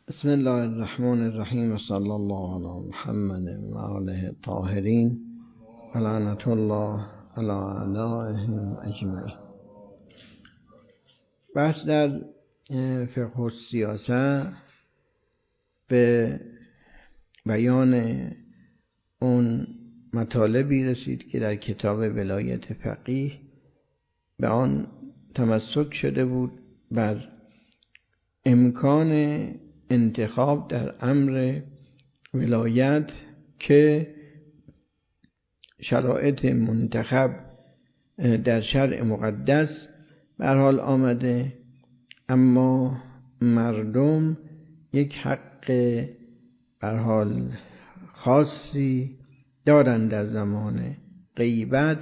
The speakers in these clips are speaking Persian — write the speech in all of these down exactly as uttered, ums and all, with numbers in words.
بسم الله الرحمن الرحیم و صلی الله علی محمد و آله الطاهرین و لعنت الله علی اعدائهم اجمعین. بحث در فقه السیاسه به بیان اون مطالبی رسید که در کتاب ولایت فقیه به آن تمسک شده بود بر امکان انتخاب در امر ولایت که شرایط منتخب در شرع مقدس به هر حال آمده، اما مردم یک حق به هر حال خاصی دارند در زمان غیبت.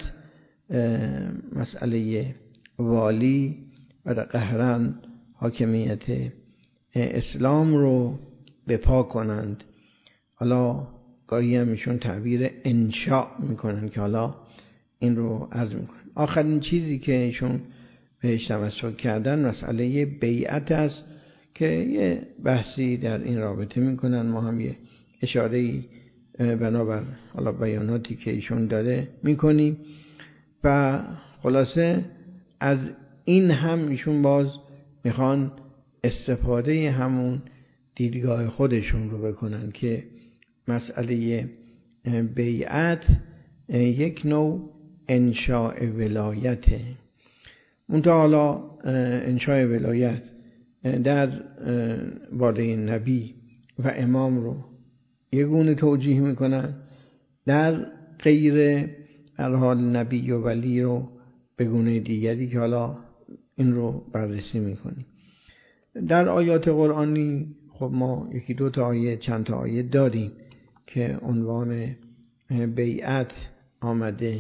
مسئله والی و قهرن حاکمیت اسلام رو بپا کنند. حالا گاهی هم ایشون تعبیر انشاء میکنن که حالا این رو عرض میکنن. آخرین چیزی که ایشون بهش تمسک کردن مسئله بیعت است که یه بحثی در این رابطه میکنن. ما هم یه اشاره‌ای بنابر حالا بیاناتی که ایشون داره میکنیم و خلاصه از این هم ایشون باز میخوان استفاده همون دیدگاه خودشون رو بکنن که مسئله بیعت یک نوع انشاء ولایته. منتها حالا انشاء ولایت در واله نبی و امام رو یک گونه توجیه میکنن، در غیر هر حال نبی و ولی رو به گونه دیگری که حالا این رو بررسی میکنیم. در آیات قرآنی خب ما یکی دو تا آیه چند تا آیه داریم که عنوان بیعت آمده.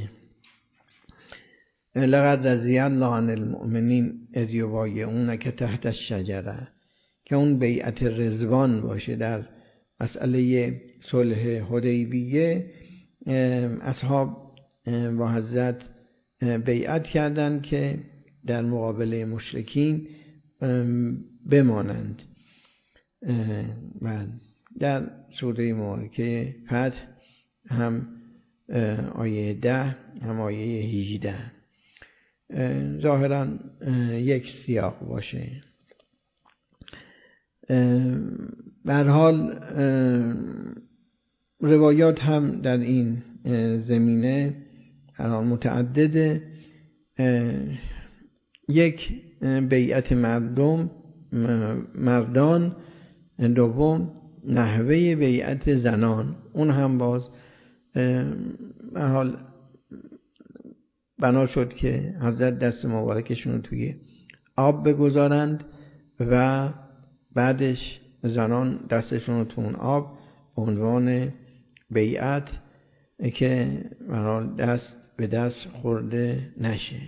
لقد رضی الله عن المؤمنین اذ یبایعونک تحت الشجره، که اون بیعت رضوان باشه. در مسئله صلح حدیبیه اصحاب با حضرت بیعت کردند که در مقابل مشرکین بمانند و در سوره مبارکه فتح هم آیه ده هم آیه هجده ظاهرا یک سیاق باشه. به هر حال روایات هم در این زمینه هر حال متعدده. یک بیعت مردم مردان، دوم نحوه بیعت زنان، اون هم باز به حال بنا شد که حضرت دست مبارکشون رو توی آب بگذارند و بعدش زنان دستشون رو تو اون آب به عنوان بیعت که به حال دست به دست خورده نشه.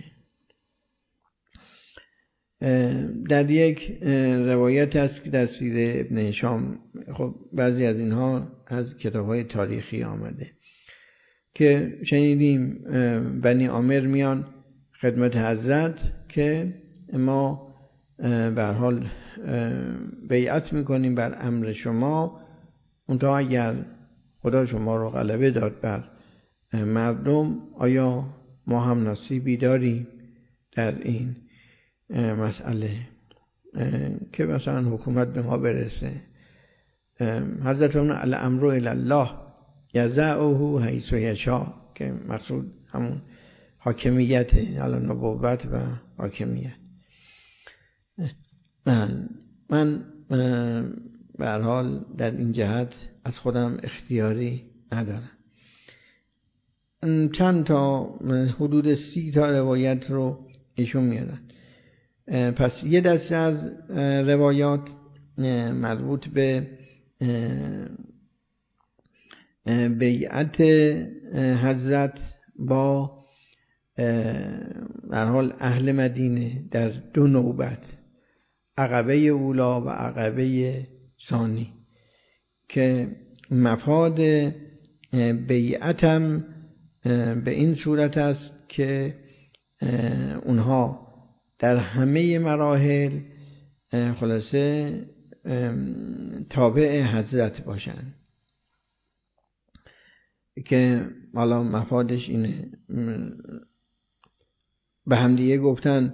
در یک روایت هست که در سیره ابن هشام، خب بعضی از اینها از کتاب‌های تاریخی آمده که شنیدیم بنی عامر میان خدمت حضرت که ما به هر حال بیعت میکنیم بر امر شما، منتها اگر خدا شما رو غلبه داد بر مردم، آیا ما هم نصیبی داریم در این مسئله که مثلا حکومت به ما برسه؟ حضرت اون الامر الی الله یضعه حیث یشاء، که مقصود همون حاکمیت، الان نبوت و حاکمیت. من من به هر حال در این جهت از خودم اختیاری ندارم. چند تا حدود سی تا روایت رو ایشون میارن. پس یه دسته از روایات مربوط به بیعت حضرت با در حال اهل مدینه در دو نوبت، عقبه اولا و عقبه ثانی، که مفاد بیعت هم به این صورت است که اونها در همه مراحل خلاصه تابع حضرت باشند، که حالا مفادش اینه. به هم دیگه گفتن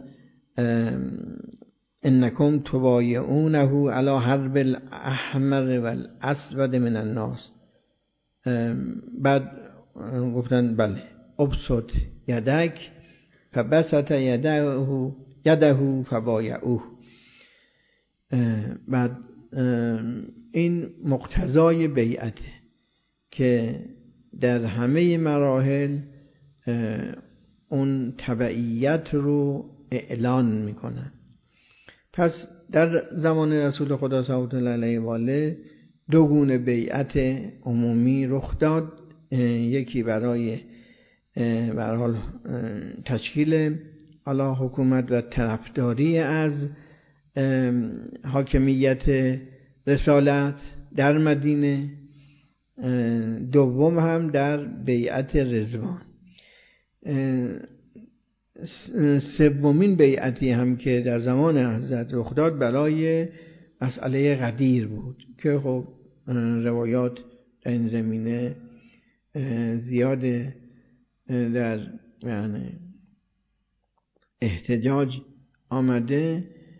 انکم تبایعونه علی حرب الاحمر والاسود من الناس. بعد گفتن بله ابسط یدک فبسط یده یده فبایعوه. بعد این مقتضای بیعته که در همه مراحل اون تبعیت رو اعلان میکنن. پس در زمان رسول خدا صلی الله علیه و آله دو گونه بیعت عمومی رخ داد. یکی برای به هر حال تشکیل علا حکومت و طرفداری از حاکمیت رسالت در مدینه، دوم هم در بیعت رضوان. سومین بیعتی هم که در زمان حضرت رخ داد برای مسئله غدیر بود که خب روایات در این زمینه زیاده. در یعنی احتجاج آمده،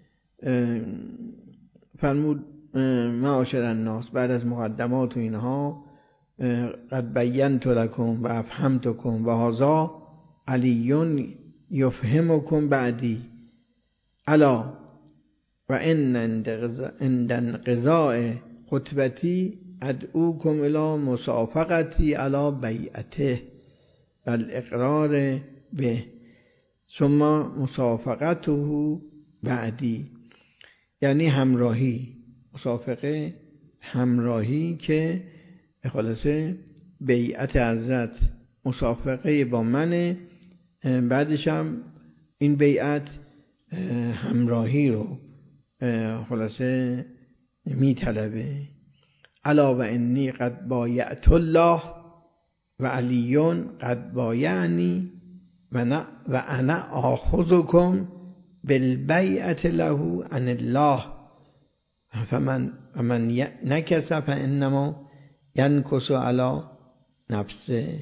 فرمود معاشر الناس بعد از مقدمات و اینها قد بینت لکم و افهمتکم و هذا علی یفهمکم بعدی الا و ان عند انقضاء خطبتی ادعوکم الی مسافقتی علی بیعته و الاقرار به ثم مسافقته بعدی. یعنی همراهی، مسافقه همراهی که خلاصه بیعت حضرت مسافقه با منه، بعدش هم این بیعت همراهی رو خلاصه می طلبه. الا و انی قد بایعت الله و علی قد بایعنی و انا آخذکم بالبیعت له عن الله فمن من نکس فانما ینکس علی نفسه.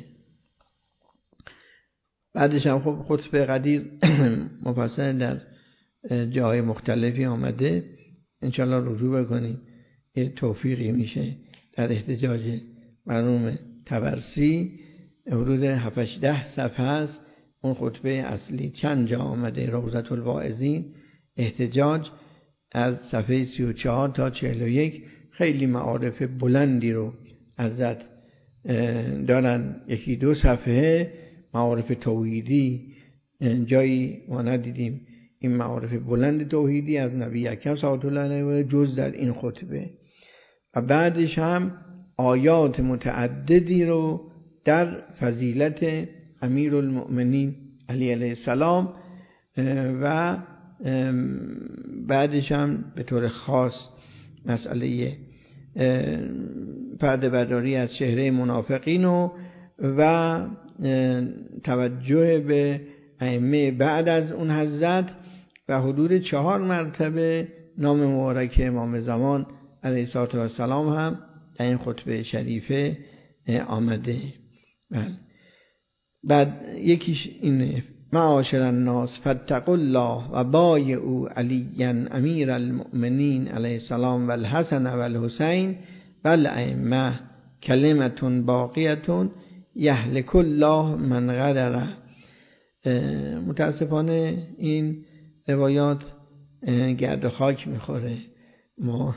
بعدش هم خب خطبه غدیر مفصل در جای مختلفی آمده، انشالله رجوع بکنیم یه توفیقی میشه. در احتجاج مرحوم طبرسی حدود هفت ده صفحه است اون خطبه اصلی. چند جا آمده روضة الواعظین احتجاج از صفحه سی و چهار تا چهل و یک خیلی معارف بلندی رو حضرت دارن. یکی دو صفحه معارف توحیدی، جایی ما ندیدیم این معارف بلند توحیدی از نبی اکرم صلی الله علیه و آله جز در این خطبه. و بعدش هم آیات متعددی رو در فضیلت امیر المؤمنین علی علیه السلام و بعدش هم به طور خاص مسئله پرده برداری از چهره منافقین و, و توجه به ائمه بعد از اون حضرت و حدود چهار مرتبه نام مبارک امام زمان علیه السلام هم در این خطبه شریفه آمده. بعد یکیش اینه معاشر الناس فاتقوا الله و بایعوا علی امیر المؤمنین علیه السلام و الحسن و الحسین و الائمه کلمتون باقیتون یهلک الله من غدر. متاسفانه این روایات گرد و خاک میخوره. ما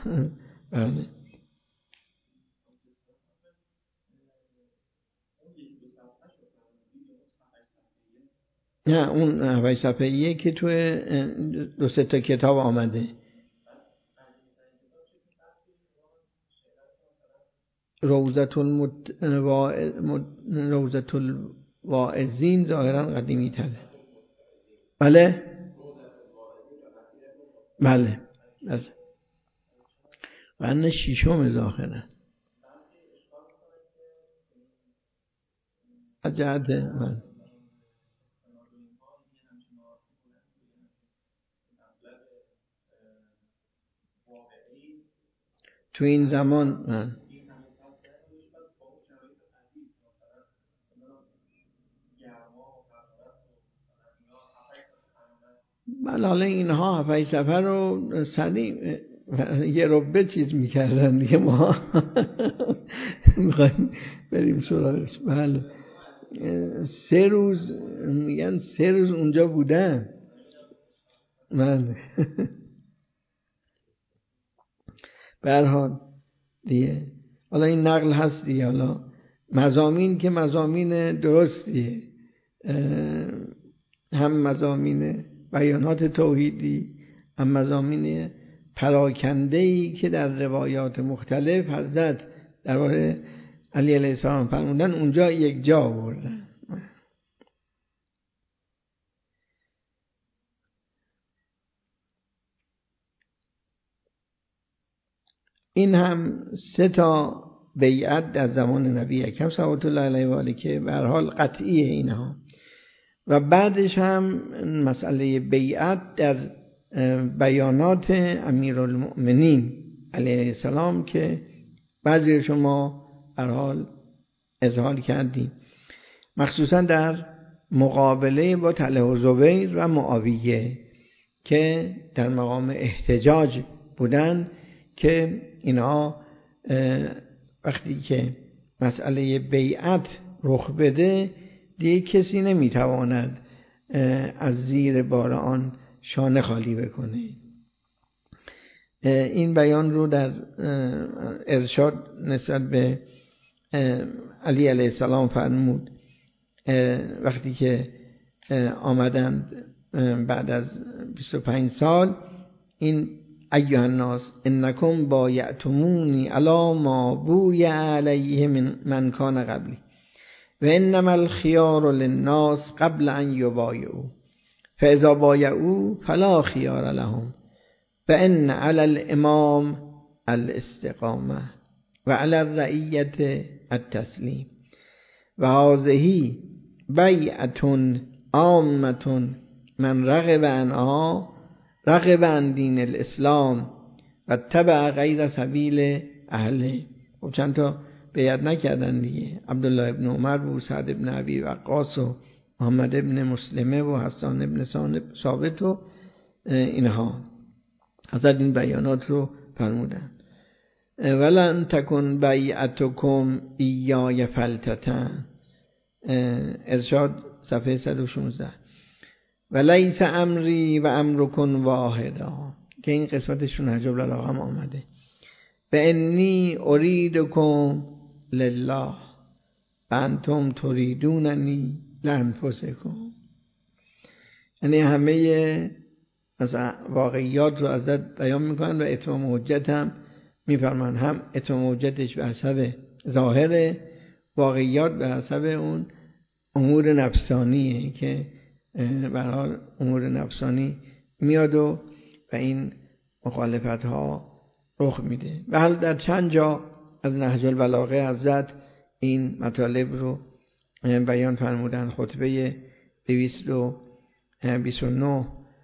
نه اون هفت صفحه یک که تو دو سه تا کتاب آمده. روضة المت... روضة الواعظین ظاهرا قدیمی تره. بله بله قرن ششم ظاهرا از جهت من تو این زمان من بله حالا اینها هفت سفر رو سریع یه ربه چیز میکردن دیگه، ما میخوایم بریم سراغش. بله سه روز میگن سه روز اونجا بودن. بله به هر حال دیگه حالا این نقل هست دیگه، حالا مضامین که مضامین درستیه، هم مضامین بیانات توحیدی، هم مضامین پراکنده‌ای که در روایات مختلف حضرت درباره علی علیه السلام فرمودن اونجا یک جا آوردن. این هم سه تا بیعت در زمان نبی اکرم صلوات الله علیه و آله که به هر حال قطعیه اینها، و بعدش هم مسئله بیعت در بیانات امیرالمؤمنین علیه السلام که بعضی شما به هر حال اظهار کردیم، مخصوصا در مقابله با طلحه و زبیر و معاویه که در مقام احتجاج بودن، که اینها وقتی که مسئله بیعت رخ بده دیگه کسی نمیتواند از زیر بار آن شانه خالی بکنه. این بیان رو در ارشاد نسبت به علی علیه السلام فرمود وقتی که آمدند بعد از بیست و پنج سال، این ایها الناس انکم بایعتمونی علی ما بویع علیه من, من کان قبلی و انما الخیار للناس قبل ان یبایعوا فاذا بایعوا فلا خیار لهم فان علی الامام الاستقامه و علی الرعیة التسلیم و هذه بیعة عامة من رغب عنها رغب عن دین الاسلام و تبع غیر سبیل اهله. خب چند تا بیعت نکردن دیگه، عبدالله ابن عمر و سعد ابن ابی وقاص و محمد ابن مسلمه و حسان ابن ثابت و اینها حضرت این بیانات رو فرمودن. ولن تکن بیعتکم ایای فلتتن، ارشاد صفحه صد و شانزده. ولیس امری و امرکن واحدا، که این قسمتشون حجاب العلاقه هم آمده. فانی اریدکم لله و انتم تریدوننی لانفسکم. یعنی همه مثلا واقعیات رو ازت بیان میکنن و اتمام حجت هم میفرمان، هم اتمام حجتش به حسب ظاهره، واقعیات به حسب اون امور نفسانیه که به هر حال امور نفسانی میاد و و این مخالفت ها رخ میده. و حال در چند جا از نهج البلاغه حضرت این مطالب رو بیان فرمودن. خطبه دویست و بیست و نه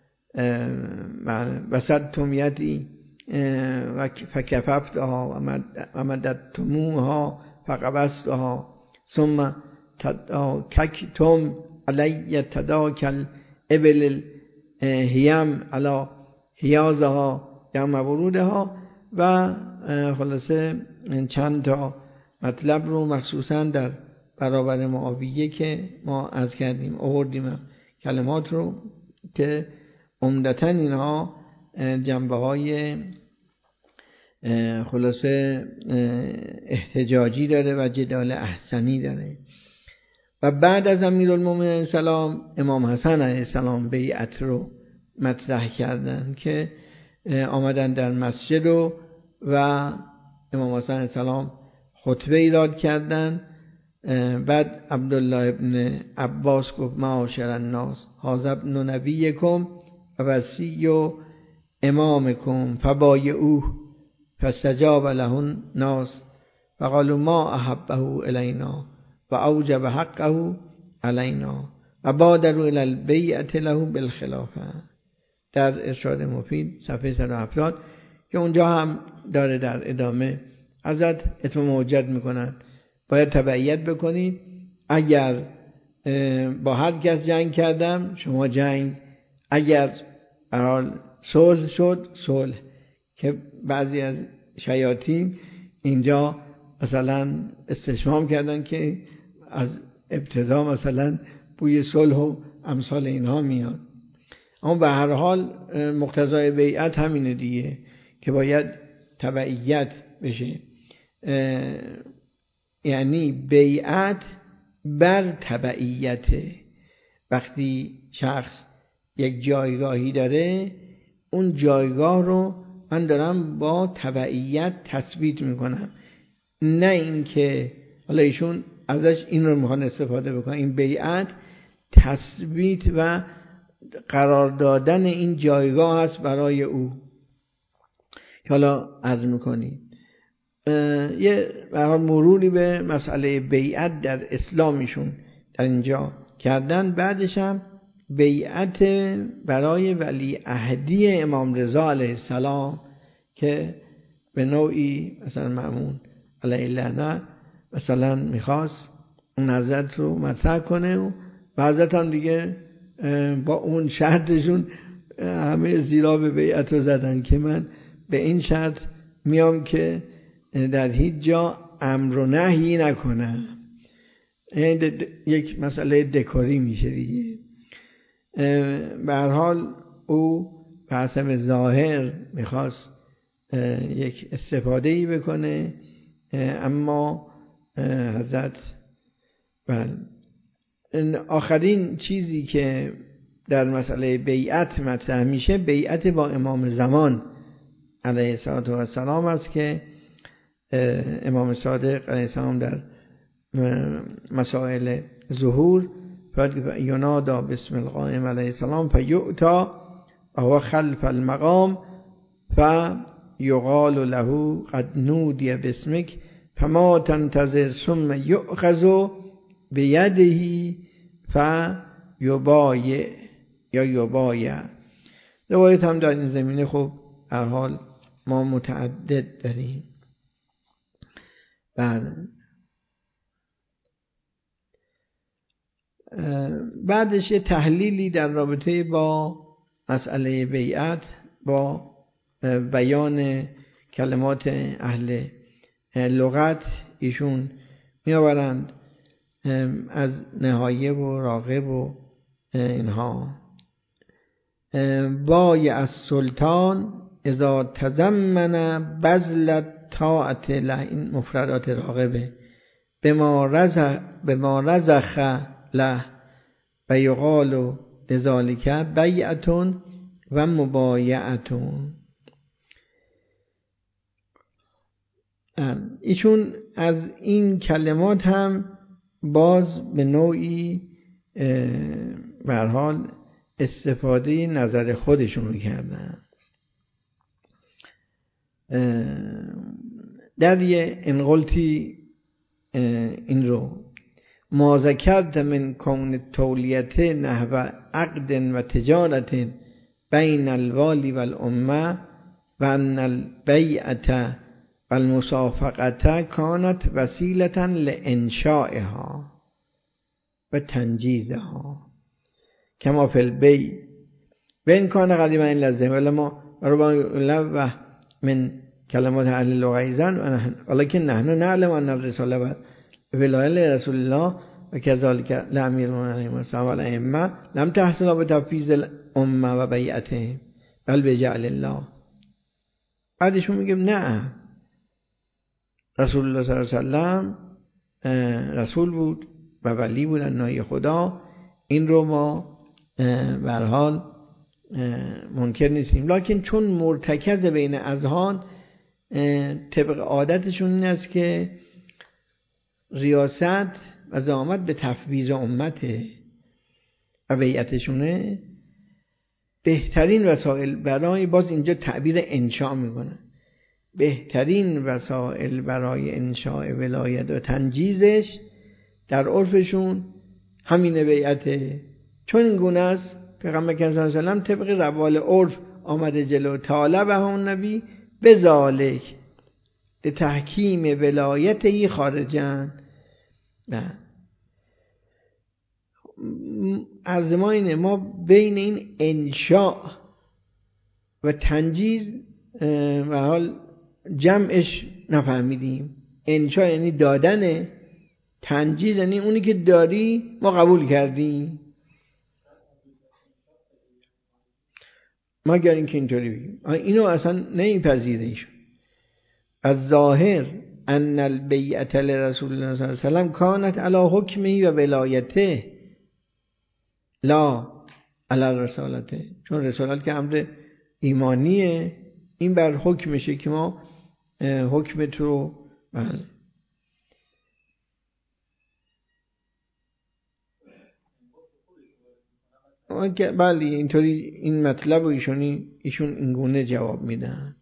وسطتم یدی و فکففتها و مددتموها فقبضتها ثم تداککتم علی تداکل ابل هیم علی حیازها یوم ورودها. و خلاصه چند تا مطلب رو مخصوصا در برابر معاویه که ما عرض کردیم آوردیم کلمات رو که عمدتاً اینها جنبه های خلاصه احتجاجی داره و جدال احسنی داره. و بعد از امیرالمومنین علیه السلام امام حسن علیه السلام بیعت رو مطرح کردن که آمدن در مسجد و و امام حسن علیه السلام خطبه ایراد کردن. بعد عبدالله ابن عباس گفت معاشر الناس هذا ابن نبیکم و وصی و امامکم فبایعوه فاستجاب له الناس فقالوا ما احبه الینا و اوجب حقه علینا و بادروا الی البیعة له بالخلافه، در ارشاد مفید صفحه صد و هفتاد، که اونجا هم داره در ادامه، ازت اتمام حجت میکنن، باید تبعیت بکنید. اگر با هر کس جنگ کردم شما جنگ، اگر برحال صلح شد صلح. که بعضی از شیاطین اینجا مثلا استشمام کردن که از ابتدا مثلا بوی صلح و امثال اینها میاد. اما به هر حال مقتضای بیعت همینه دیگه که باید تبعیت بشه، یعنی بیعت بر تبعیته. وقتی شخص یک جایگاهی داره، اون جایگاه رو من دارم با تبعیت تثبیت میکنم، نه اینکه حالا ایشون ازش این رو میخوان استفاده بکنن. این بیعت تثبیت و قرار دادن این جایگاه است برای او. حالا عرض میکنی یه برای مروری به مسئله بیعت در اسلامیشون در اینجا کردن. بعدش هم بیعت برای ولی عهدی امام رضا علیه السلام که به نوعی مثلا مأمون علیه اللعنه مثلا میخواست اون حضرت رو مطرح کنه و حضرت هم دیگه با اون شرطشون همه زیرا به بیعت رو زدن که من به این شرط میام که در هیچ جا امر و نهی نکنم. یک مسئله دکوری میشه دیگه. به هر حال او به حسب ظاهر میخواست یک استفاده‌ای بکنه، اما حضرت بله. آخرین چیزی که در مسئله بیعت مطرح میشه بیعت با امام زمان علیه السلام است که امام صادق علیه السلام در مسائل ظهور ینادا بسم القائم علیه السلام فیؤتا و هو خلف المقام فیقال له قد نودی باسمک فما تنتظر ثم یؤخذ بیده فیبایع یا یبایع. روایت هم در این زمینه خب هر حال ما متعدد داریم. بله. بعدش یه تحلیلی در رابطه با مسئله بیعت با بیان کلمات اهل لغت ایشون می آورند از نهایه و راغب و اینها. بایع از سلطان اذا تزمن بذل طاعت له، این مفردات راغبه، بما رزخ بما رزخ له و یقال لذالک بیعتون و مبایعتون. ایشون از این کلمات هم باز به نوعی به هر حال استفاده نظر خودشون رو کردن. در یه انقلتی این رو ما ذکرت من کون تولیت نحو عقد و تجارت بین الوالی و الامه و ان البیعت و المصافقت کانت وسیلتا لانشائها و تنجیزها کما فی البیع و این کان قدیما این لازم ولی ما ربما لو من کلمات اهل لغیزن ولکن نحن نعلم ان الرساله و ولایت رسول الله و کذالک لامیر المؤمنین و صحابه الائمه لم تحصل بتفویض الامه و بیعته بل بجعل الله. بعدشون میگم نه، رسول الله صلی الله علیه وسلم رسول بود و ولی بود نای خدا، این رو ما به هر حال منکر نیستیم، لکن چون مرتکز بین اذهان طبق عادتشون این است که ریاست و زعامت به تفویض امته و بیعتشونه، بهترین وسایل برای، باز اینجا تعبیر انشاء میکنن، بهترین وسایل برای انشاء ولایت و تنجیزش در عرفشون همین بیعته. چون این گونه است پیغمبر صلی الله علیه و سلم طبق روال عرف آمده جلو طالبه اون نبی بذالک به تحکیم ولایتی خارجن. نه عرض ما اینه، ما بین این انشاء و تنجیز و حال جمعش نفهمیدیم. انشاء یعنی دادن، تنجیز یعنی اونی که داری ما قبول کردیم. ما گر این که اینطوری بگیم اینو اصلا نمیپذیره ایشون. از ظاهر ان البیعة لرسول الله صلی الله علیه وسلم کانت علی حکمه و ولایته لا علی الرسالته، چون رسالت که امر ایمانیه، این بر حکمشه که ما حکمت رو بله بله اینطوری این مطلب رو ایشون ایشون اینگونه جواب میدن.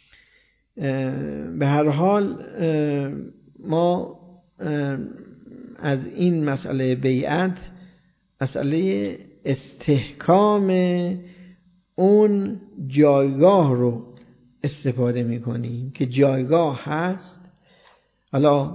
به هر حال ما از این مسئله بیعت، مسئله استحکام اون جایگاه رو استفاده میکنیم که جایگاه هست. حالا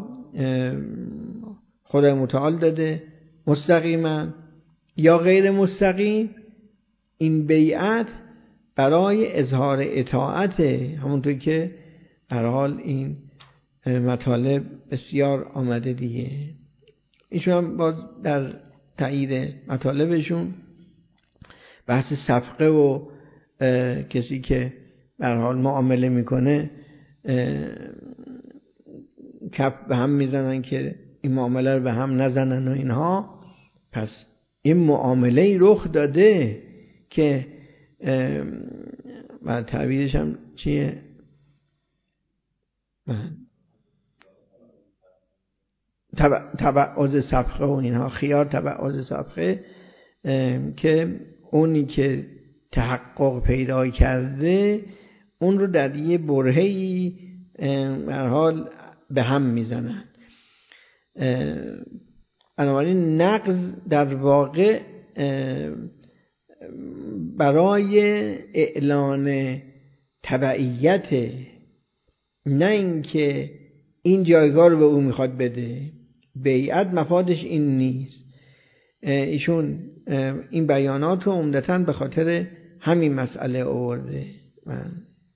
خدای متعال داده مستقیما یا غیر مستقیم، این بیعت برای اظهار اطاعت، همونطور که هر حال این مطالب بسیار آمده دیگه. ایشون هم باز در تایید مطالبشون بحث صفقه و کسی که به هر حال معامله میکنه کف به هم میزنن که این معامله رو به هم نزنن و اینها. پس این معامله رخ داده که و تعبیرش هم چیه؟ تبعض صفقه و اینها، خیار تبعض صفقه، که اونی که تحقق پیدا کرده اون رو در یه برهه‌ای به هر حال به هم میزنن. بنابراین نقض در واقع برای اعلان تبعیت، نه اینکه این جایگاه رو به او میخواد بده. بیعت مفادش این نیست. ایشون این بیانات رو عمدتاً به خاطر همین مسئله آورده. من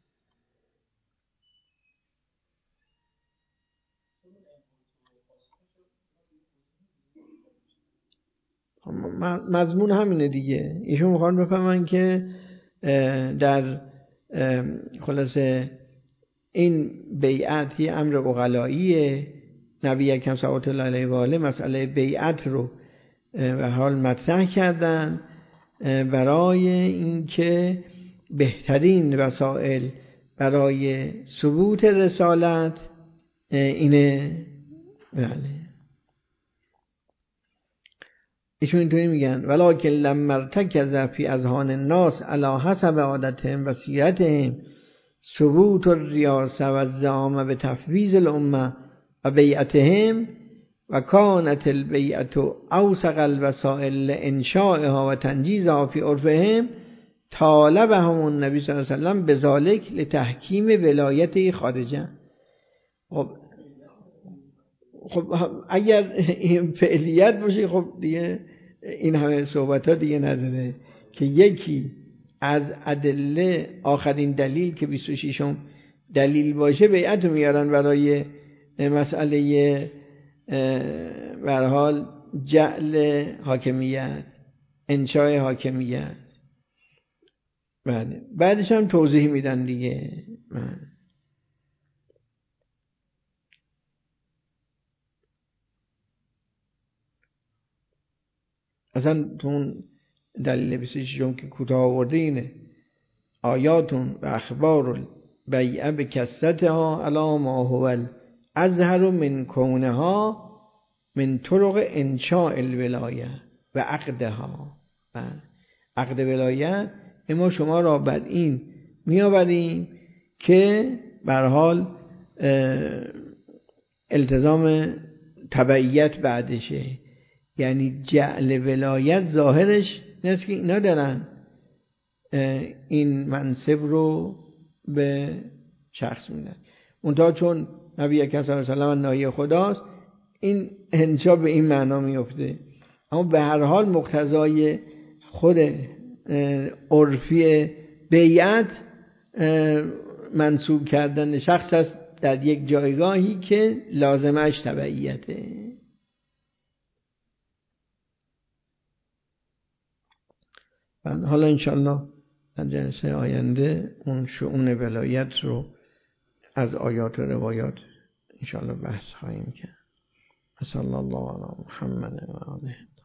مضمون همینه دیگه. ایشون میخوان بفهمن که در خلاصه این بیعت یه امر عقلاییه. نبی اکرم صلی الله علیه و آله مسئله بیعت رو به حال مطرح کردن برای اینکه بهترین وسایل برای ثبوت رسالت اینه. بله ایشون اینطوری میگن ولکن لما ارتکز فی اذهان الناس علی حسب عادتهم و سیرتهم ثبوت الریاسه و الزعامه به تفویض الامه و بیعتهم و کانت البیعت اوثق الوسائل لانشائها و تنجیزها فی عرفهم طالبهم النبی صلی الله علیه و سلم بذلک لتحکیم ولایت خارجه. خب خب اگر این فعلیت باشه خب دیگه این همه صحبت ها دیگه نداره که یکی از ادله آخرین دلیل که بیست و ششم دلیل باشه بیعت رو میارن برای مسئله به هر حال جعل حاکمیت، انشای حاکمیت. بله بعدش هم توضیح میدن دیگه. بله. اصلا تو اون دلیل بیست و ششم که کوتاه آورده اینه آیاتون و اخبار البیعه به کثرتها علی ما هو اظهر من کونها من طرق انشاء الولایه و عقدها. عقد ولایت ما شما را بر این میآوریم که به هر حال التزام تبعیت بعدشه، یعنی جعل ولایت ظاهرش نیست که اینا دارن این منصب رو به شخص میدن. منتها چون نبی اکرم صلی الله علیه و آله نایی خداست، این انشا به این معنا میفته. اما به هر حال مقتضای خود عرفی بیعت منصوب کردن شخص است در یک جایگاهی که لازمش تبعیته. حالا انشاءالله در جلسه آینده اون شؤون ولایت رو از آیات و روایات انشاءالله بحث خواهیم کرد. صلی الله علی محمد و آله.